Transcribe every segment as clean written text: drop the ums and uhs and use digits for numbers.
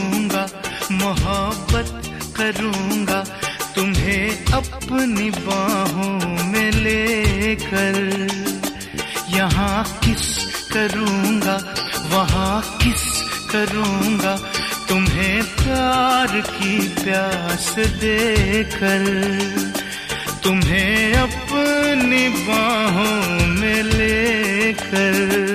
करूँगा, मोहब्बत करूँगा तुम्हें अपनी बाहों में लेकर। यहाँ किस करूँगा, वहाँ किस करूँगा तुम्हें प्यार की प्यास देकर। तुम्हें अपनी बाहों में लेकर।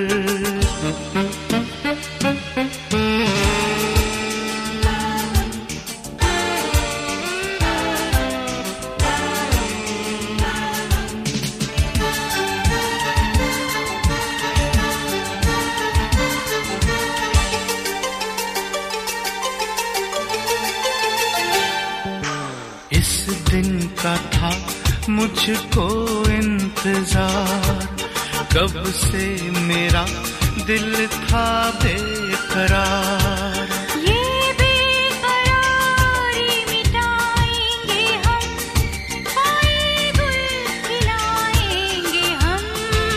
इस दिन का था मुझको इंतजार, कब से मेरा दिल था बेकरार। ये बेकरारी मिटाएंगे हम, आए गुल खिलाएंगे हम।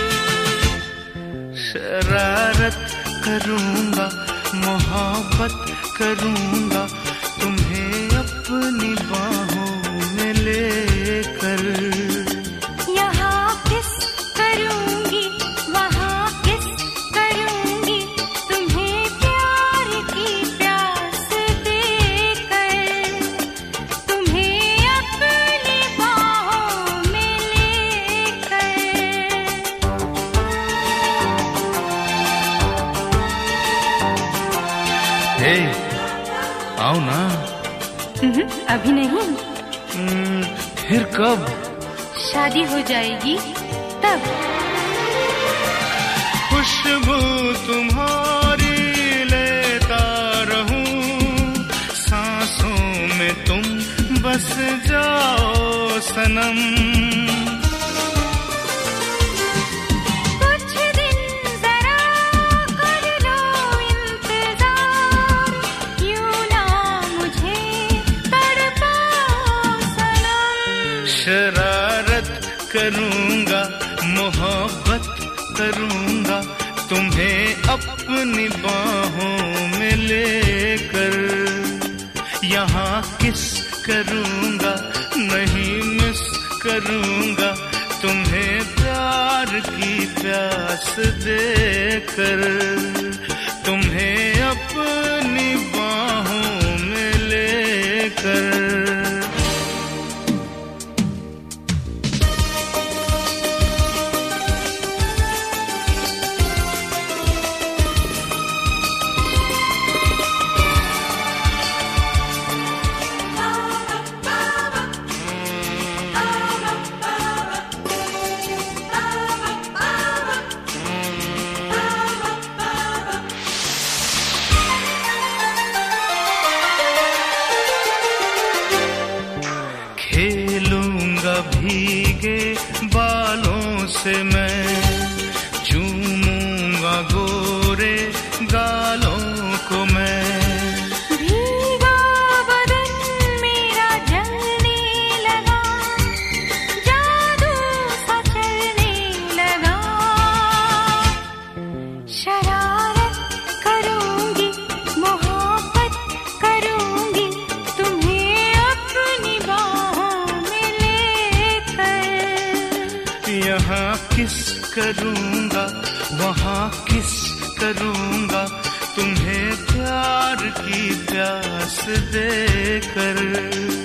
शरारत करूँगा, मोहब्बत करूँगा तुम्हें अपनी बाहों में लेकर। यहाँ किस करूँगी, वहाँ किस करूँगी तुम्हें प्यार की प्यास देकर। तुम्हें अपनी बाहों में लेकर। हे, आओ ना। अभी नहीं। फिर कब? शादी हो जाएगी तब। खुशबू तुम्हारी लेता रहूं, सांसों में तुम बस जाओ सनम। कुछ दिन जरा कर लो इंतजार, यूं ना मुझे तड़पाओ सनम। शरारत करूँगा, मोहब्बत करूँगा तुम्हें अपनी बाहों में लेकर। यहाँ किस करूँगा, नहीं मिस करूँगा तुम्हें प्यार की प्यास देकर। तुम्हें अपनी बाहों में लेकर। खेलूंगा भीगे बालों से मैं, चूमूंगा गोरे गालों को मैं। भीगा बदन मेरा जलने लगा, जादू सा चलने लगा। शरारत करूंगी, मोहब्बत करूंगी तुम्हें अपनी बाहों में लेकर। यहाँ किस करूँगा, वहाँ किस करूँगा तुम्हें प्यार की प्यास देकर।